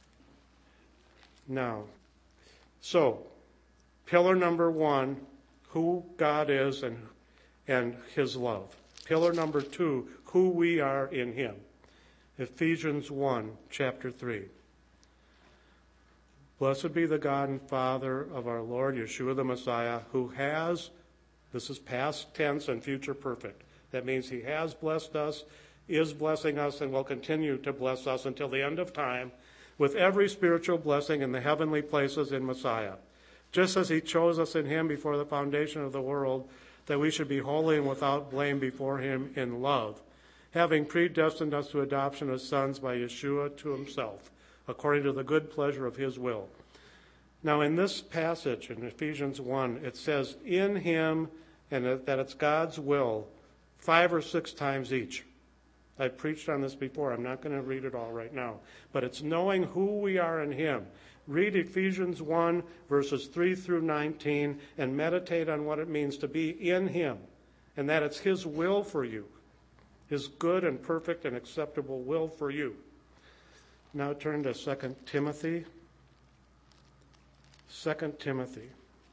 Now, so, pillar number one, who God is and his love. Pillar number two, who we are in him. Ephesians 1, chapter 3. Blessed be the God and Father of our Lord Yeshua the Messiah, who has, this is past tense and future perfect. That means he has blessed us, is blessing us, and will continue to bless us until the end of time with every spiritual blessing in the heavenly places in Messiah. Just as he chose us in him before the foundation of the world, that we should be holy and without blame before him in love, having predestined us to adoption as sons by Yeshua to himself, according to the good pleasure of his will. Now in this passage in Ephesians 1, it says in him, and that it's God's will, 5 or 6 times each. I've preached on this before. I'm not going to read it all right now. But it's knowing who we are in him. Read Ephesians 1, verses 3 through 19, and meditate on what it means to be in him, and that it's his will for you, his good and perfect and acceptable will for you. Now turn to 2 Timothy. 2 Timothy.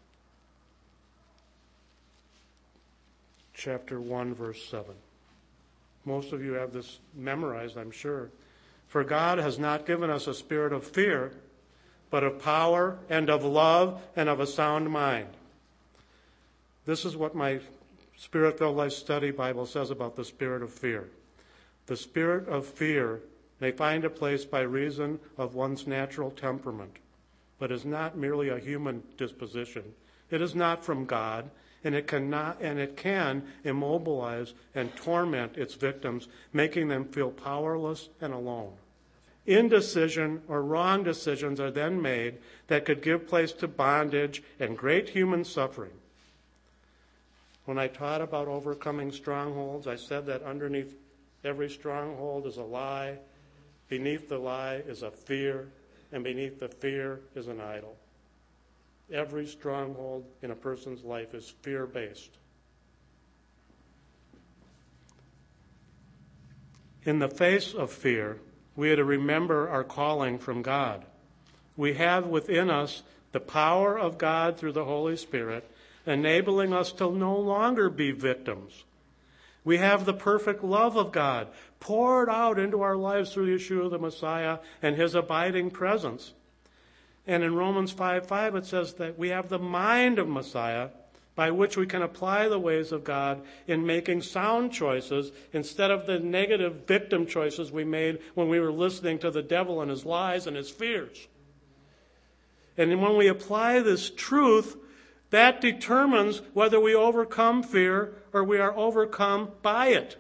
Chapter 1, verse 7. Most of you have this memorized, I'm sure. For God has not given us a spirit of fear, but of power and of love and of a sound mind. This is what my Spirit-Filled Life Study Bible says about the spirit of fear. The spirit of fear may find a place by reason of one's natural temperament, but is not merely a human disposition. It is not from God, and it can immobilize and torment its victims, making them feel powerless and alone. Indecision or wrong decisions are then made that could give place to bondage and great human suffering. When I taught about overcoming strongholds, I said that underneath every stronghold is a lie, beneath the lie is a fear, and beneath the fear is an idol. Every stronghold in a person's life is fear-based. In the face of fear, we are to remember our calling from God. We have within us the power of God through the Holy Spirit, enabling us to no longer be victims. We have the perfect love of God poured out into our lives through Yeshua the Messiah and his abiding presence. And in Romans 5:5 it says that we have the mind of Messiah, by which we can apply the ways of God in making sound choices instead of the negative victim choices we made when we were listening to the devil and his lies and his fears. And when we apply this truth, That determines whether we overcome fear or we are overcome by it.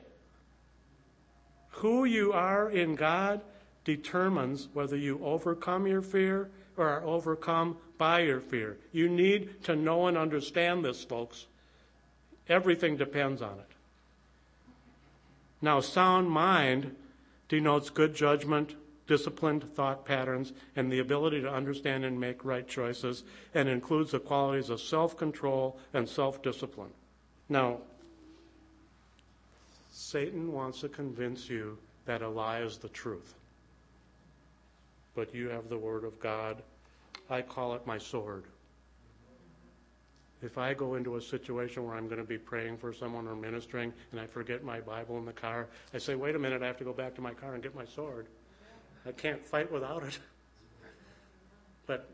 Who you are in God determines whether you overcome your fear or are overcome by your fear. You need to know and understand this, folks. Everything depends on it. Now, sound mind denotes good judgment, disciplined thought patterns, and the ability to understand and make right choices, and includes the qualities of self-control and self-discipline. Now, Satan wants to convince you that a lie is the truth. But you have the Word of God. I call it my sword. If I go into a situation where I'm going to be praying for someone or ministering and I forget my Bible in the car, I say, wait a minute, I have to go back to my car and get my sword. I can't fight without it. But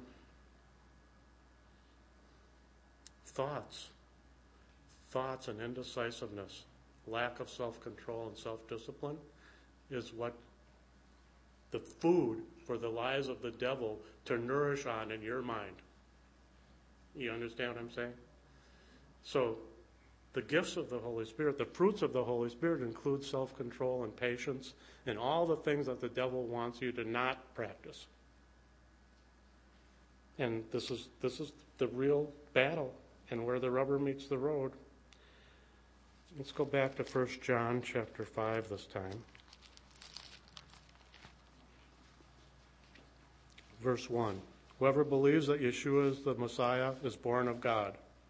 thoughts and indecisiveness, lack of self-control and self-discipline is what the food for the lies of the devil to nourish on in your mind. You understand what I'm saying? So the gifts of the Holy Spirit, the fruits of the Holy Spirit include self-control and patience and all the things that the devil wants you to not practice. And this is the real battle and where the rubber meets the road. Let's go back to 1 John chapter 5 this time. Verse 1. Whoever believes that Yeshua is the Messiah is born of God.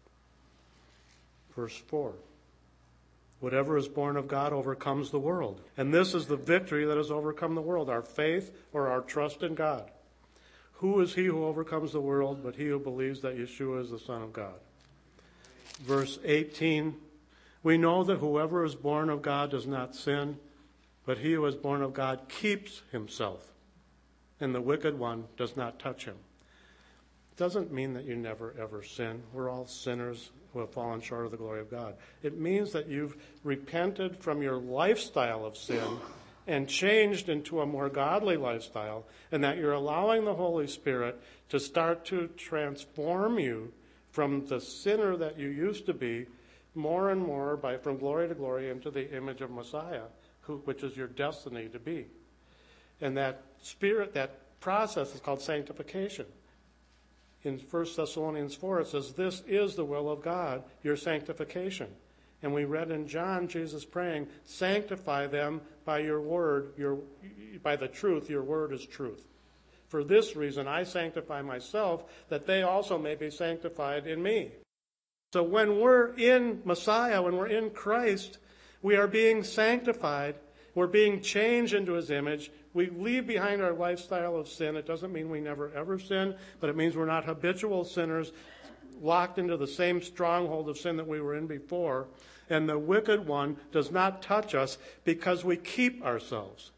Verse 4. Whatever is born of God overcomes the world. And this is the victory that has overcome the world, our faith or our trust in God. Who is he who overcomes the world but he who believes that Yeshua is the Son of God? Verse 18. We know that whoever is born of God does not sin, but he who is born of God keeps himself, and the wicked one does not touch him. It doesn't mean that you never ever sin. We're all sinners who have fallen short of the glory of God. It means that you've repented from your lifestyle of sin and changed into a more godly lifestyle, and that you're allowing the Holy Spirit to start to transform you from the sinner that you used to be more and more from glory to glory into the image of Messiah, which is your destiny to be. And that spirit, that process is called sanctification. In 1 Thessalonians 4, it says, this is the will of God, your sanctification. And we read in John, Jesus praying, sanctify them by your word, by the truth, your word is truth. For this reason I sanctify myself, that they also may be sanctified in me. So when we're in Messiah, when we're in Christ, we are being sanctified. We're being changed into his image. We leave behind our lifestyle of sin. It doesn't mean we never ever sin, but it means we're not habitual sinners locked into the same stronghold of sin that we were in before. And the wicked one does not touch us because we keep ourselves.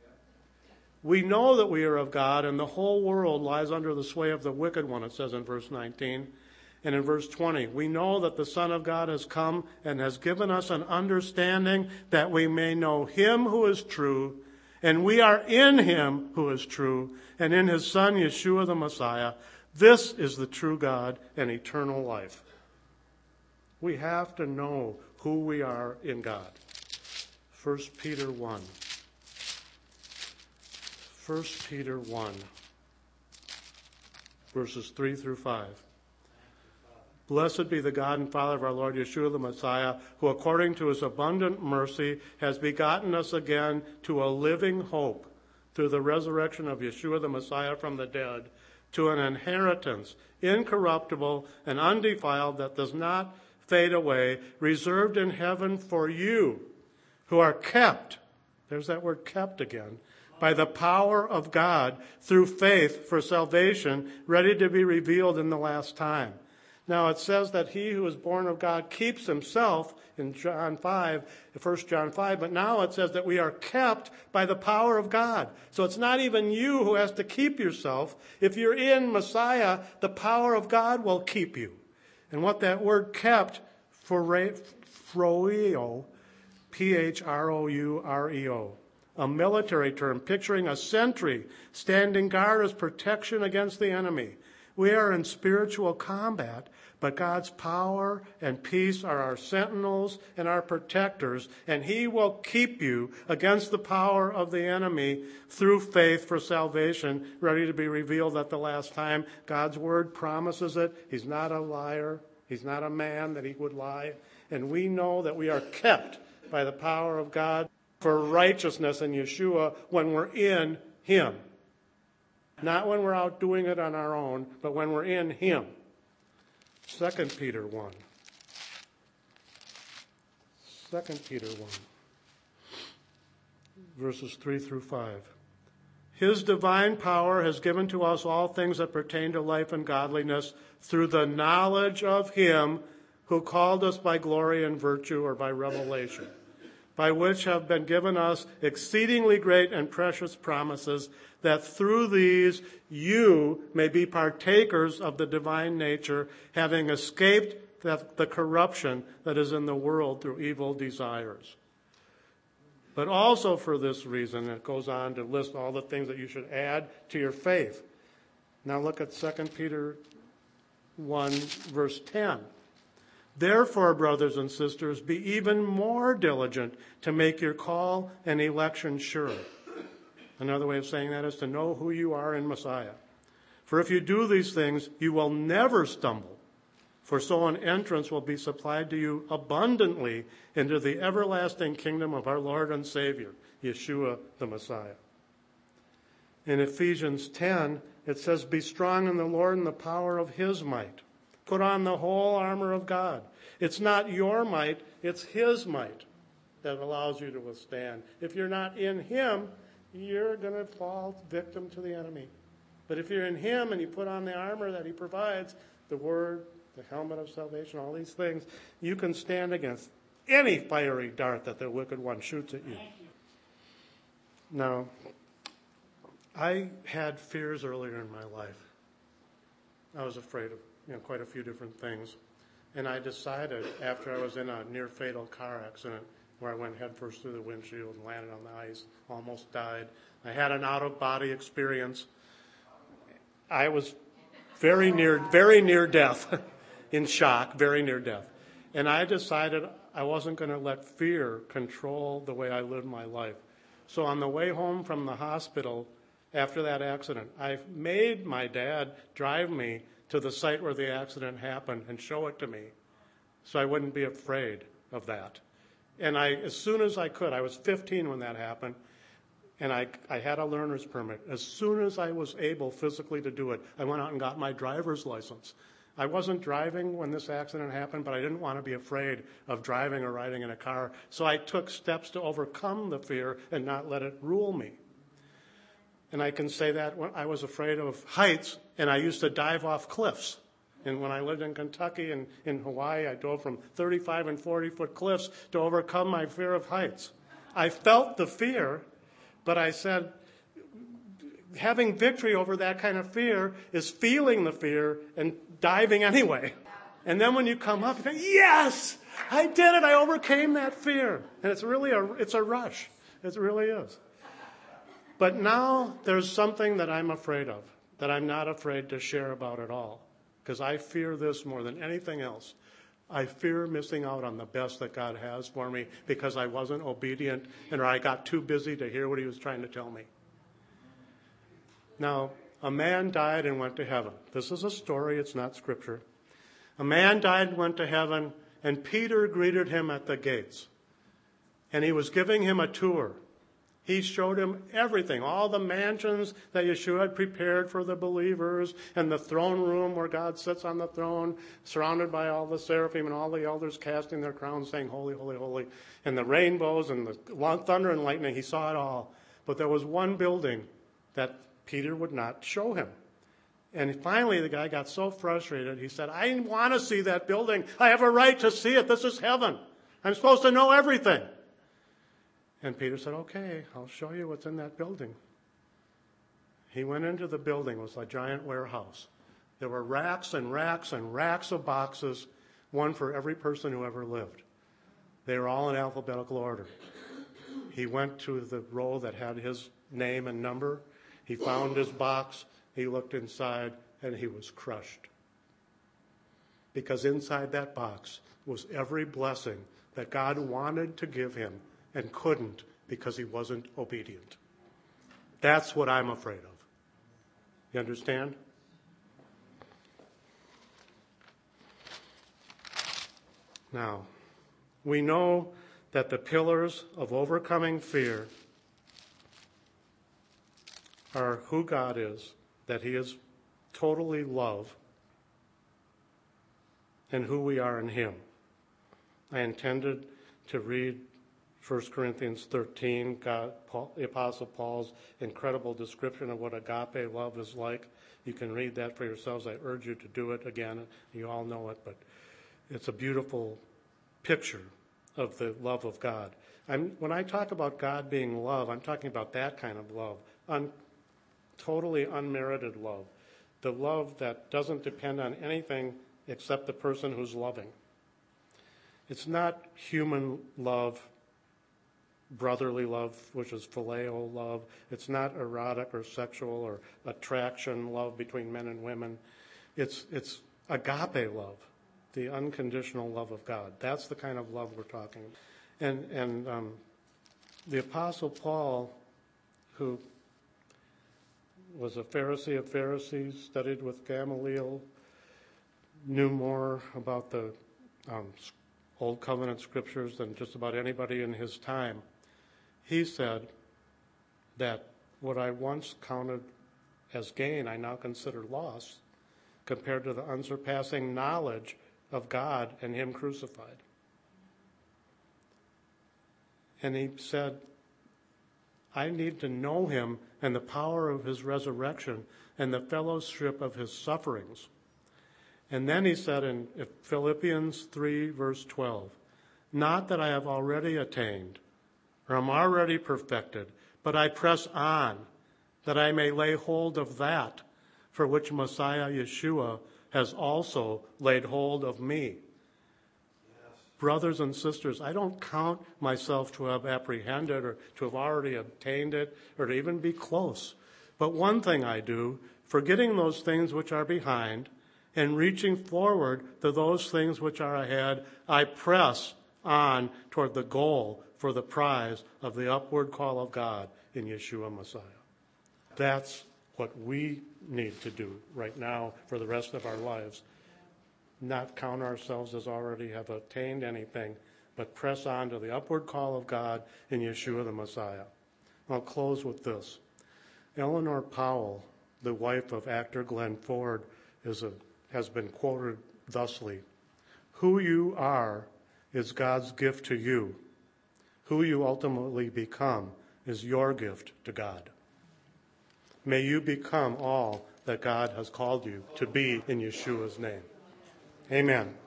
We know that we are of God, and the whole world lies under the sway of the wicked one, it says in verse 19. And in verse 20, we know that the Son of God has come and has given us an understanding that we may know him who is true, and we are in him who is true, and in his Son, Yeshua the Messiah. This is the true God and eternal life. We have to know who we are in God. 1 Peter 1. 1 Peter 1, verses 3 through 5. Blessed be the God and Father of our Lord Yeshua the Messiah, who according to his abundant mercy has begotten us again to a living hope through the resurrection of Yeshua the Messiah from the dead, to an inheritance incorruptible and undefiled that does not fade away, reserved in heaven for you, who are kept, there's that word kept again, by the power of God through faith for salvation, ready to be revealed in the last time. Now it says that he who is born of God keeps himself in John 5, 1 John 5, but now it says that we are kept by the power of God. So it's not even you who has to keep yourself. If you're in Messiah, the power of God will keep you. And what that word kept, phroureo, P-H-R-O-U-R-E-O, a military term picturing a sentry standing guard as protection against the enemy. We are in spiritual combat, but God's power and peace are our sentinels and our protectors, and he will keep you against the power of the enemy through faith for salvation, ready to be revealed at the last time. God's word promises it. He's not a liar. He's not a man that he would lie. And we know that we are kept by the power of God for righteousness in Yeshua when we're in him. Not when we're out doing it on our own, but when we're in him. 2 Peter 1. 2 Peter 1. Verses 3 through 5. His divine power has given to us all things that pertain to life and godliness through the knowledge of him who called us by glory and virtue, or by revelation, by which have been given us exceedingly great and precious promises, that through these you may be partakers of the divine nature, having escaped the corruption that is in the world through evil desires. But also for this reason, it goes on to list all the things that you should add to your faith. Now look at 2 Peter 1, verse 10. Therefore, brothers and sisters, be even more diligent to make your call and election sure. Another way of saying that is to know who you are in Messiah. For if you do these things, you will never stumble. For so an entrance will be supplied to you abundantly into the everlasting kingdom of our Lord and Savior, Yeshua the Messiah. In Ephesians 10, it says, be strong in the Lord and the power of his might. Put on the whole armor of God. It's not your might, it's his might that allows you to withstand. If you're not in him, you're going to fall victim to the enemy. But if you're in him and you put on the armor that he provides, the word, the helmet of salvation, all these things, you can stand against any fiery dart that the wicked one shoots at you. Now, I had fears earlier in my life. I was afraid of quite a few different things. And I decided, after I was in a near-fatal car accident where I went headfirst through the windshield and landed on the ice, almost died. I had an out-of-body experience. I was very near death, in shock, very near death. And I decided I wasn't going to let fear control the way I lived my life. So on the way home from the hospital after that accident, I made my dad drive me to the site where the accident happened and show it to me so I wouldn't be afraid of that. And as soon as I could, I was 15 when that happened, and I had a learner's permit. As soon as I was able physically to do it, I went out and got my driver's license. I wasn't driving when this accident happened, but I didn't want to be afraid of driving or riding in a car. So I took steps to overcome the fear and not let it rule me. And I can say that when I was afraid of heights, and I used to dive off cliffs. And when I lived in Kentucky and in Hawaii, I dove from 35 and 40-foot cliffs to overcome my fear of heights. I felt the fear, but I said, having victory over that kind of fear is feeling the fear and diving anyway. And then when you come up, you think, yes, I did it. I overcame that fear. And it's really it's a rush. It really is. But now there's something that I'm afraid of, that I'm not afraid to share about at all, because I fear this more than anything else. I fear missing out on the best that God has for me because I wasn't obedient or I got too busy to hear what he was trying to tell me. Now, a man died and went to heaven. This is a story, it's not scripture. A man died and went to heaven, and Peter greeted him at the gates. And he was giving him a tour. He showed him everything, all the mansions that Yeshua had prepared for the believers, and the throne room where God sits on the throne, surrounded by all the seraphim and all the elders casting their crowns, saying, holy, holy, holy, and the rainbows and the thunder and lightning. He saw it all. But there was one building that Peter would not show him. And finally, the guy got so frustrated, he said, I want to see that building. I have a right to see it. This is heaven. I'm supposed to know everything. And Peter said, okay, I'll show you what's in that building. He went into the building. It was a giant warehouse. There were racks and racks and racks of boxes, one for every person who ever lived. They were all in alphabetical order. He went to the row that had his name and number. He found his box. He looked inside, and he was crushed. Because inside that box was every blessing that God wanted to give him and couldn't because he wasn't obedient. That's what I'm afraid of. You understand? Now, we know that the pillars of overcoming fear are who God is, that he is totally love, and who we are in him. I intended to read 1 Corinthians 13, the Apostle Paul's incredible description of what agape love is like. You can read that for yourselves. I urge you to do it again. You all know it, but it's a beautiful picture of the love of God. When I talk about God being love, I'm talking about that kind of love, totally unmerited love, the love that doesn't depend on anything except the person who's loving. It's not human love, brotherly love, which is phileo love. It's not erotic or sexual or attraction love between men and women. It's agape love, the unconditional love of God. That's the kind of love we're talking about. And the Apostle Paul, who was a Pharisee of Pharisees, studied with Gamaliel, knew more about the Old Covenant scriptures than just about anybody in his time. He said that what I once counted as gain, I now consider loss compared to the unsurpassing knowledge of God and him crucified. And he said, I need to know him and the power of his resurrection and the fellowship of his sufferings. And then he said in Philippians 3, verse 12, not that I have already attained or am already perfected, but I press on that I may lay hold of that for which Messiah Yeshua has also laid hold of me. Yes. Brothers and sisters, I don't count myself to have apprehended or to have already obtained it or to even be close. But one thing I do, forgetting those things which are behind and reaching forward to those things which are ahead, I press on toward the goal for the prize of the upward call of God in Yeshua Messiah. That's what we need to do right now for the rest of our lives. Not count ourselves as already have attained anything, but press on to the upward call of God in Yeshua the Messiah. I'll close with this. Eleanor Powell, the wife of actor Glenn Ford, has been quoted thusly: who you are is God's gift to you. Who you ultimately become is your gift to God. May you become all that God has called you to be in Yeshua's name. Amen.